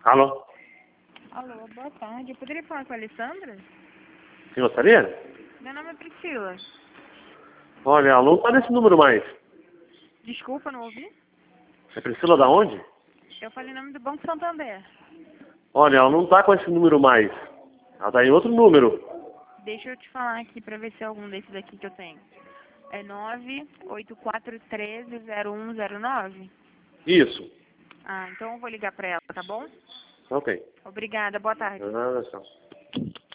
Alô? Alô, boa tarde. Eu poderia falar com a Alessandra? Quem gostaria? Meu nome é Priscila. Olha, ela não tá nesse número mais. Desculpa, não ouvi? É Priscila da onde? Eu falei o nome do Banco Santander. Olha, ela não tá com esse número mais. Ela tá em outro número. Deixa eu te falar aqui pra ver se é algum desses aqui que eu tenho. É 984130109? Isso. Ah, então eu vou ligar pra ela, tá bom? Ok. Obrigada, boa tarde. Nada só.